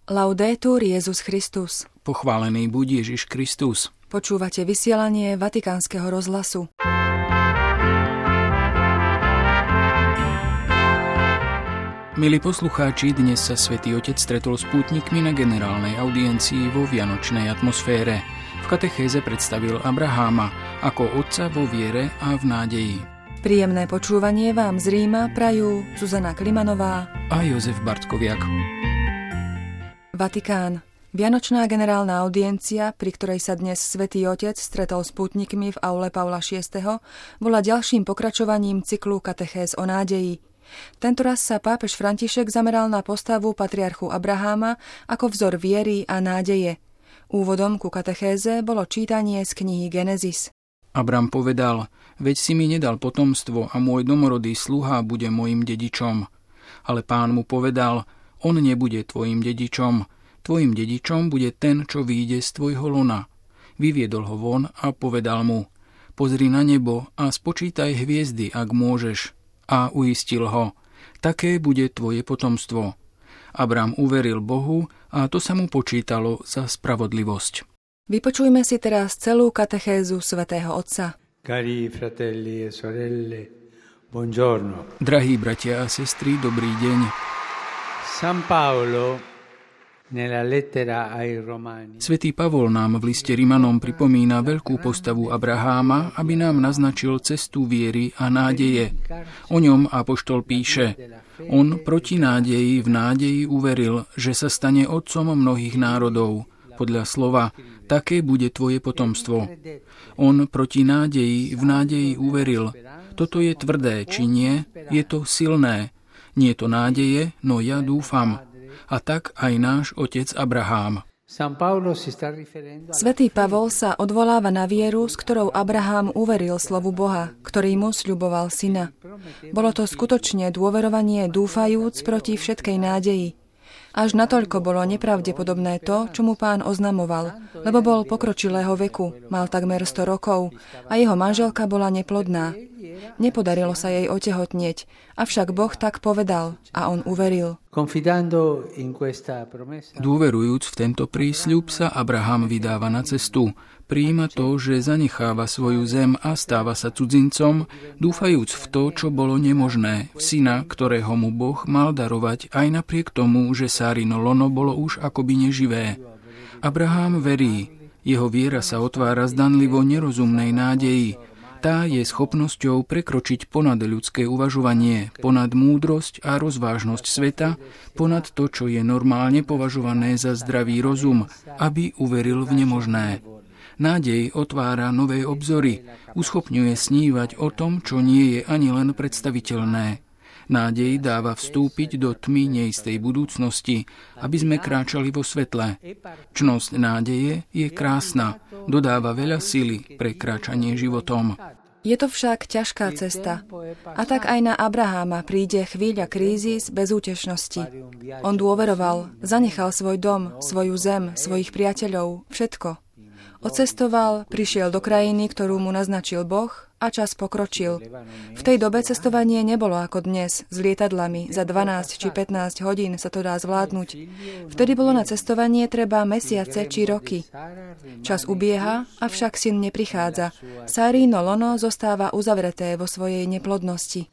Laudetur Jesus Christus. Pochválený buď Ježiš Kristus. Počúvate vysielanie Vatikánskeho rozhlasu. Milí poslucháči, dnes sa Svätý Otec stretol s pútnikmi na generálnej audiencii vo vianočnej atmosfére. V katechéze predstavil Abraháma ako otca vo viere a v nádeji. Príjemné počúvanie vám z Ríma prajú Zuzana Klimanová a Jozef Bartkoviak. Vatikán. Vianočná generálna audiencia, pri ktorej sa dnes Svätý Otec stretol s pútnikmi v aule Pavla VI., bola ďalším pokračovaním cyklu katechéz o nádeji. Tentoraz sa pápež František zameral na postavu patriarchu Abraháma ako vzor viery a nádeje. Úvodom ku katechéze bolo čítanie z knihy Genesis. Abram povedal: veď si mi nedal potomstvo a môj domorodý sluha bude mojím dedičom. Ale Pán mu povedal: on nebude tvojim dedičom. Tvojim dedičom bude ten, čo vyjde z tvojho lona. Vyviedol ho von a povedal mu: pozri na nebo a spočítaj hviezdy, ak môžeš. A uistil ho: také bude tvoje potomstvo. Abram uveril Bohu a to sa mu počítalo za spravodlivosť. Vypočujme si teraz celú katechézu svätého Otca. Cari fratelli e sorelle, buongiorno. Drahí bratia a sestry, dobrý deň. San Paolo nella lettera ai Romani. Svätý Pavol nám v liste Rimanom pripomína veľkú postavu Abraháma, aby nám naznačil cestu viery a nádeje. O ňom apoštol píše: on proti nádeji v nádeji uveril, že sa stane otcom mnohých národov. Podľa slova: také bude tvoje potomstvo. On proti nádeji v nádeji uveril. Toto je tvrdé, či nie? Je to silné. Nie je to nádeje, no ja dúfam. A tak aj náš otec Abrahám. Svätý Pavol sa odvoláva na vieru, s ktorou Abrahám uveril slovu Boha, ktorý mu sľuboval syna. Bolo to skutočne dôverovanie dúfajúc proti všetkej nádeji. Až natoľko bolo nepravdepodobné to, čo mu Pán oznamoval, lebo bol pokročilého veku, mal takmer 100 rokov a jeho manželka bola neplodná. Nepodarilo sa jej otehotnieť, avšak Boh tak povedal a on uveril. Dôverujúc v tento prísľub sa Abraham vydáva na cestu. Prijíma to, že zanecháva svoju zem a stáva sa cudzincom, dúfajúc v to, čo bolo nemožné, v syna, ktorého mu Boh mal darovať aj napriek tomu, že Sárino lono bolo už akoby neživé. Abraham verí. Jeho viera sa otvára zdanlivo nerozumnej nádeji. Tá je schopnosťou prekročiť ponad ľudské uvažovanie, ponad múdrosť a rozvážnosť sveta, ponad to, čo je normálne považované za zdravý rozum, aby uveril v nemožné. Nádej otvára nové obzory, uschopňuje snívať o tom, čo nie je ani len predstaviteľné. Nádej dáva vstúpiť do tmy neistej budúcnosti, aby sme kráčali vo svetle. Čnosť nádeje je krásna, dodáva veľa sily pre kráčanie životom. Je to však ťažká cesta. A tak aj na Abraháma príde chvíľa krízy z bezútešnosti. On dôveroval, zanechal svoj dom, svoju zem, svojich priateľov, všetko. Odcestoval, prišiel do krajiny, ktorú mu naznačil Boh, a čas pokročil. V tej dobe cestovanie nebolo ako dnes, s lietadlami, za 12 či 15 hodín sa to dá zvládnuť. Vtedy bolo na cestovanie treba mesiace či roky. Čas ubieha, avšak syn neprichádza. Sárino lono zostáva uzavreté vo svojej neplodnosti.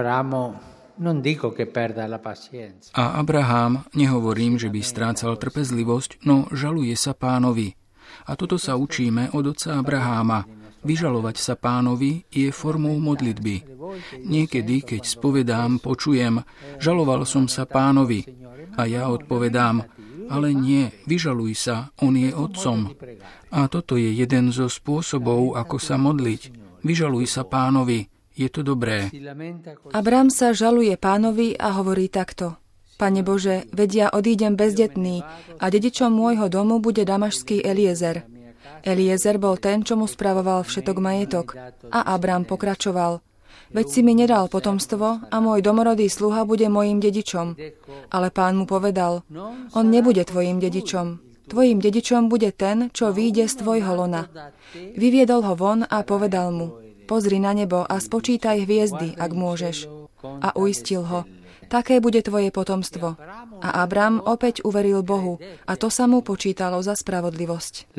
A Abrahám, nehovorím, že by strácal trpezlivosť, no žaluje sa Pánovi. A toto sa učíme od otca Abraháma. Vyžalovať sa Pánovi je formou modlitby. Niekedy, keď spovedám, počujem: žaloval som sa Pánovi. A ja odpovedám: ale nie, vyžaluj sa, on je otcom. A toto je jeden zo spôsobov, ako sa modliť. Vyžaluj sa Pánovi, je to dobré. Abram sa žaluje Pánovi a hovorí takto: Pane Bože, veď ja odídem bezdetný a dedičom môjho domu bude damašský Eliezer. Eliezer bol ten, čo mu spravoval všetok majetok. A Abram pokračoval: veď si mi nedal potomstvo a môj domorodý sluha bude mojím dedičom. Ale Pán mu povedal: on nebude tvojim dedičom. Tvojim dedičom bude ten, čo vyjde z tvojho lona. Vyviedol ho von a povedal mu: pozri na nebo a spočítaj hviezdy, ak môžeš. A uistil ho: také bude tvoje potomstvo. A Abram opäť uveril Bohu a to sa mu počítalo za spravodlivosť.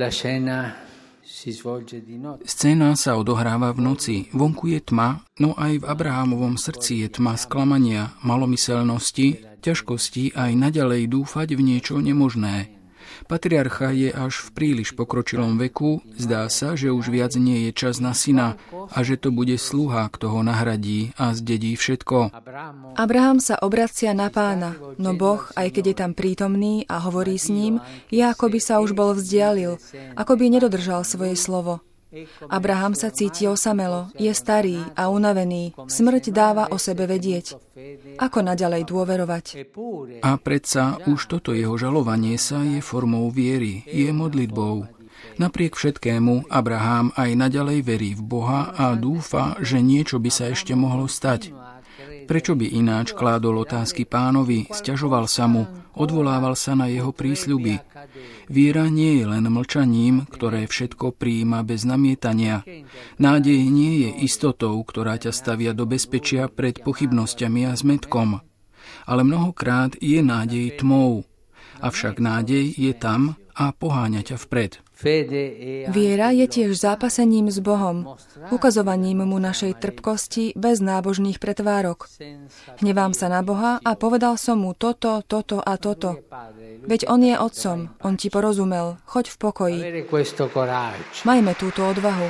Scéna sa odohráva v noci, vonku je tma, no aj v Abrahámovom srdci je tma sklamania, malomyselnosti, ťažkosti aj naďalej dúfať v niečo nemožné. Patriarcha je až v príliš pokročilom veku, zdá sa, že už viac nie je čas na syna a že to bude sluha, kto ho nahradí a zdedí všetko. Abraham sa obracia na Pána, no Boh, aj keď je tam prítomný a hovorí s ním, je ako by sa už bol vzdialil, ako by nedodržal svoje slovo. Abraham sa cíti osamelo, je starý a unavený, smrť dáva o sebe vedieť. Ako naďalej dôverovať? A predsa už toto jeho žalovanie sa je formou viery, je modlitbou. Napriek všetkému Abraham aj naďalej verí v Boha a dúfa, že niečo by sa ešte mohlo stať. Prečo by ináč kládol otázky Pánovi, sťažoval sa mu, odvolával sa na jeho prísľuby? Viera nie je len mlčaním, ktoré všetko prijíma bez namietania. Nádej nie je istotou, ktorá ťa stavia do bezpečia pred pochybnosťami a zmätkom. Ale mnohokrát je nádej tmou. Avšak nádej je tam a poháňa ťa vpred. Viera je tiež zápasením s Bohom, ukazovaním mu našej trpkosti bez nábožných pretvárok. Hnevám sa na Boha a povedal som mu toto a toto. Veď on je otcom, on ti porozumel, choď v pokoji. Majme túto odvahu.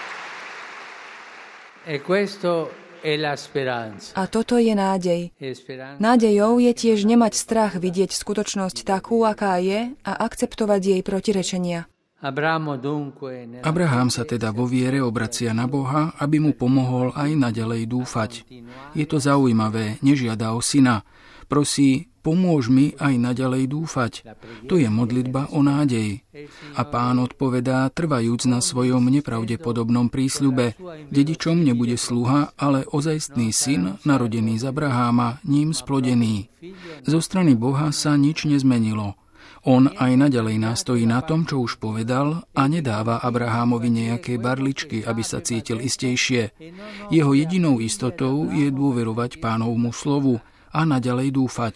A toto je nádej. Nádejou je tiež nemať strach vidieť skutočnosť takú, aká je, a akceptovať jej protirečenia. Abraham sa teda vo viere obracia na Boha, aby mu pomohol aj naďalej dúfať. Je to zaujímavé, nežiada o syna. Prosí, pomôž mi aj naďalej dúfať. To je modlitba o nádej. A Pán odpovedá, trvajúc na svojom nepravdepodobnom prísľube. Dedičom nebude sluha, ale ozajstný syn, narodený z Abraháma, ním splodený. Zo strany Boha sa nič nezmenilo. On aj naďalej nástojí na tom, čo už povedal, a nedáva Abrahámovi nejaké barličky, aby sa cítil istejšie. Jeho jedinou istotou je dôverovať Pánovmu slovu a naďalej dúfať.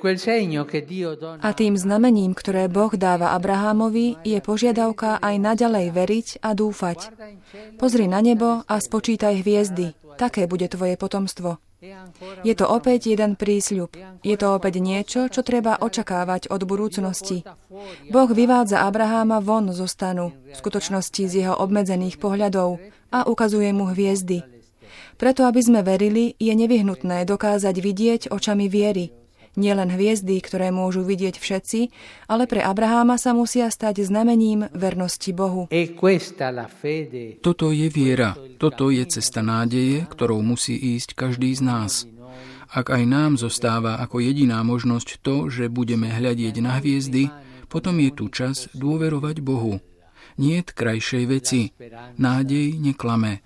A tým znamením, ktoré Boh dáva Abrahámovi, je požiadavka aj naďalej veriť a dúfať. Pozri na nebo a spočítaj hviezdy, také bude tvoje potomstvo. Je to opäť jeden prísľub. Je to opäť niečo, čo treba očakávať od budúcnosti. Boh vyvádza Abraháma von zo stanu, v skutočnosti z jeho obmedzených pohľadov, a ukazuje mu hviezdy. Preto, aby sme verili, je nevyhnutné dokázať vidieť očami viery. Nielen hviezdy, ktoré môžu vidieť všetci, ale pre Abraháma sa musia stať znamením vernosti Bohu. Toto je viera, toto je cesta nádeje, ktorou musí ísť každý z nás. Ak aj nám zostáva ako jediná možnosť to, že budeme hľadieť na hviezdy, potom je tu čas dôverovať Bohu. Niet krajšej veci. Nádej neklame.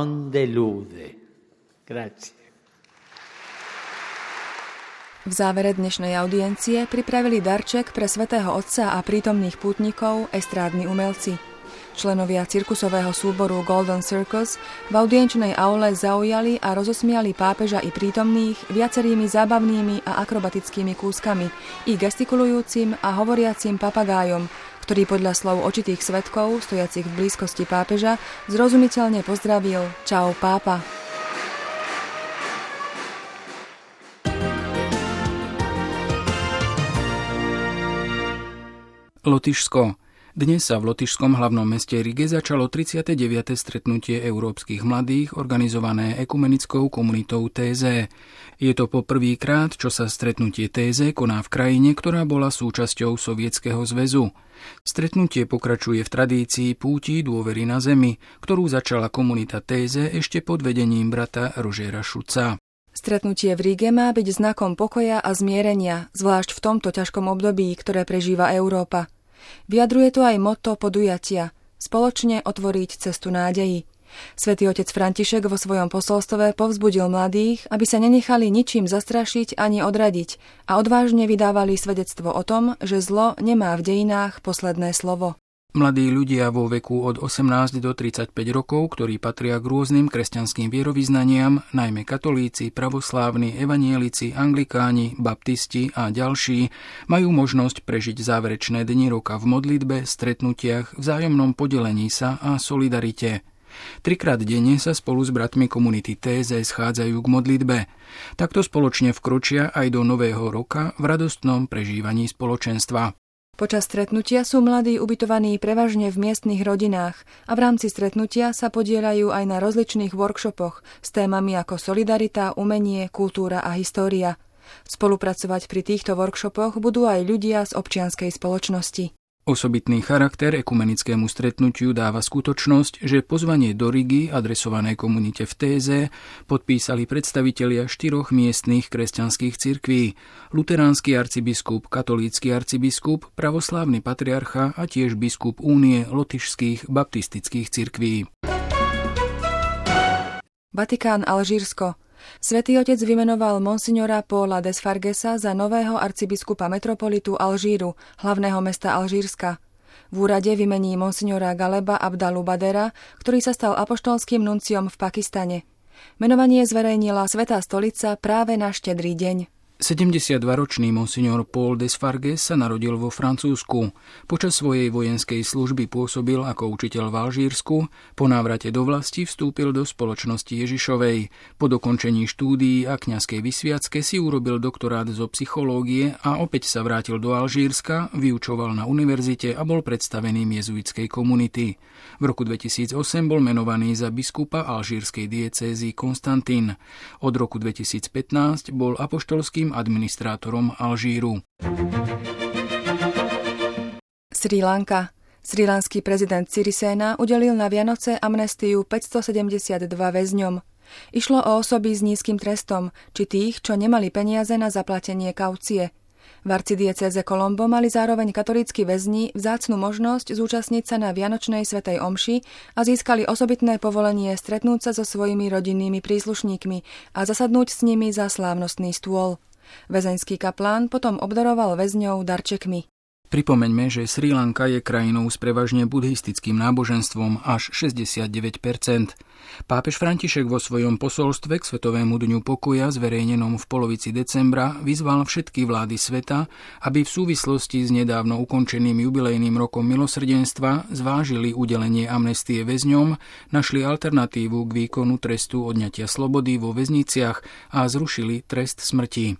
V závere dnešnej audiencie pripravili darček pre svätého Otca a prítomných pútnikov estrádni umelci. Členovia cirkusového súboru Golden Circus v audienčnej aule zaujali a rozosmiali pápeža i prítomných viacerými zábavnými a akrobatickými kúskami i gestikulujúcim a hovoriacim papagájom, ktorý podľa slov očitých svedkov, stojacich v blízkosti pápeža, zrozumiteľne pozdravil Čau, pápa. Lotyšsko. Dnes sa v lotyšskom hlavnom meste Rige začalo 39. stretnutie európskych mladých, organizované ekumenickou komunitou TZ. Je to poprvýkrát, čo sa stretnutie TZ koná v krajine, ktorá bola súčasťou Sovietskeho zväzu. Stretnutie pokračuje v tradícii púti dôvery na zemi, ktorú začala komunita TZ ešte pod vedením brata Rožera Šuca. Stretnutie v Rige má byť znakom pokoja a zmierenia, zvlášť v tomto ťažkom období, ktoré prežíva Európa. Vyjadruje to aj motto podujatia – spoločne otvoriť cestu nádeji. Svätý otec František vo svojom posolstve povzbudil mladých, aby sa nenechali ničím zastrašiť ani odradiť a odvážne vydávali svedectvo o tom, že zlo nemá v dejinách posledné slovo. Mladí ľudia vo veku od 18 do 35 rokov, ktorí patria k rôznym kresťanským vierovyznaniam, najmä katolíci, pravoslávni, evanielici, anglikáni, baptisti a ďalší, majú možnosť prežiť záverečné dni roka v modlitbe, stretnutiach, vzájomnom podelení sa a solidarite. 3-krát denne sa spolu s bratmi komunity Téze schádzajú k modlitbe. Takto spoločne vkročia aj do nového roka v radostnom prežívaní spoločenstva. Počas stretnutia sú mladí ubytovaní prevažne v miestnych rodinách a v rámci stretnutia sa podieľajú aj na rozličných workshopoch s témami ako solidarita, umenie, kultúra a história. Spolupracovať pri týchto workshopoch budú aj ľudia z občianskej spoločnosti. Osobitný charakter ekumenickému stretnutiu dáva skutočnosť, že pozvanie do Rigy, adresované komunite v Téze, podpísali predstavitelia 4 miestnych kresťanských cirkví: luteránsky arcibiskup, katolícky arcibiskup, pravoslávny patriarcha a tiež biskup Únie lotyšských baptistických cirkví. Vatikán, Alžírsko. Svätý Otec vymenoval monsignora Paula Desfargesa za nového arcibiskupa metropolitu Alžíru, hlavného mesta Alžírska. V úrade vymení monsignora Galeba Abdalu Badera, ktorý sa stal apoštolským nunciom v Pakistane. Menovanie zverejnila Svätá stolica práve na Štedrý deň. 72-ročný monsignor Paul Desfarges sa narodil vo Francúzsku. Počas svojej vojenskej služby pôsobil ako učiteľ v Alžírsku, po návrate do vlasti vstúpil do spoločnosti Ježišovej. Po dokončení štúdií a kňazskej vysviacke si urobil doktorát zo psychológie a opäť sa vrátil do Alžírska, vyučoval na univerzite a bol predstaveným jezuitskej komunity. V roku 2008 bol menovaný za biskupa alžírskej diecézy Konstantín. Od roku 2015 bol apoštolským administrátorom Alžíru. Srí Lanka. Srílanský prezident Sirisena udelil na Vianoce amnestiu 572 väzňom. Išlo o osoby s nízkym trestom, či tých, čo nemali peniaze na zaplatenie kaucie. V arcidiecéze Colombo mali zároveň katolícki väzni vzácnu možnosť zúčastniť sa na Vianočnej svätej omši a získali osobitné povolenie stretnúť sa so svojimi rodinnými príslušníkmi a zasadnúť s nimi za slávnostný stôl. Väzeňský kaplán potom obdaroval väzňov darčekmi. Pripomeňme, že Srí Lanka je krajinou s prevažne buddhistickým náboženstvom až 69%. Pápež František vo svojom posolstve k Svetovému dňu pokoja, zverejnenom v polovici decembra, vyzval všetky vlády sveta, aby v súvislosti s nedávno ukončeným jubilejným rokom milosrdenstva zvážili udelenie amnestie väzňom, našli alternatívu k výkonu trestu odňatia slobody vo väzniciach a zrušili trest smrti.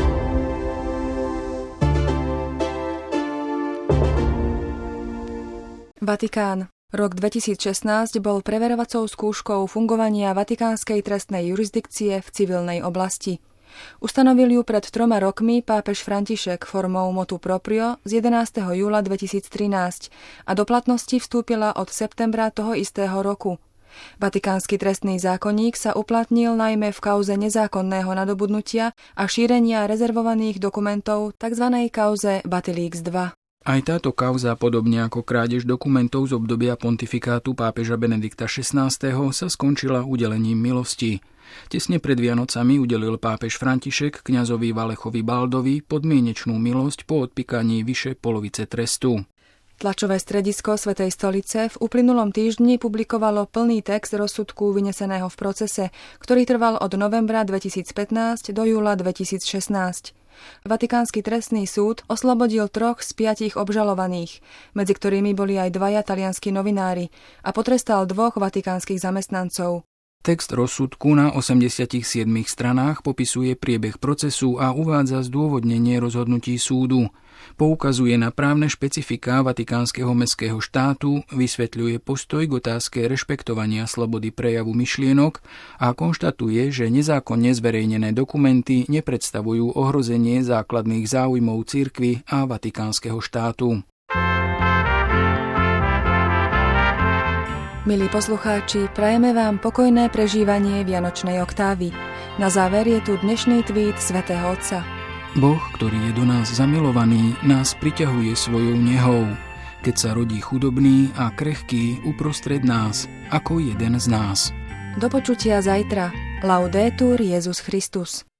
Vatikán. Rok 2016 bol preverovacou skúškou fungovania vatikánskej trestnej jurisdikcie v civilnej oblasti. Ustanovil ju pred 3 rokmi pápež František formou motu proprio z 11. júla 2013 a do platnosti vstúpila od septembra toho istého roku. Vatikánsky trestný zákonník sa uplatnil najmä v kauze nezákonného nadobudnutia a šírenia rezervovaných dokumentov, tzv. Kauze Batilix II. Aj táto kauza, podobne ako krádež dokumentov z obdobia pontifikátu pápeža Benedikta XVI, sa skončila udelením milosti. Tesne pred Vianocami udelil pápež František kňazovi Valechovi Baldovi podmienečnú milosť po odpykaní vyše polovice trestu. Tlačové stredisko Svätej stolice v uplynulom týždni publikovalo plný text rozsudku vyneseného v procese, ktorý trval od novembra 2015 do júla 2016. Vatikánsky trestný súd oslobodil 3 z 5 obžalovaných, medzi ktorými boli aj 2 talianski novinári, a potrestal 2 vatikánskych zamestnancov. Text rozsudku na 87 stranách popisuje priebeh procesu a uvádza zdôvodnenie rozhodnutí súdu. Poukazuje na právne špecifiká vatikánskeho mestského štátu, vysvetľuje postoj k otázke rešpektovania slobody prejavu myšlienok a konštatuje, že nezákonne zverejnené dokumenty nepredstavujú ohrozenie základných záujmov cirkvi a vatikánskeho štátu. Milí poslucháči, prajeme vám pokojné prežívanie Vianočnej oktávy. Na záver je tu dnešný tweet svätého Otca. Boh, ktorý je do nás zamilovaný, nás priťahuje svojou nehou, keď sa rodí chudobný a krehký uprostred nás, ako jeden z nás. Do počutia zajtra. Laudetur Jesus Christus.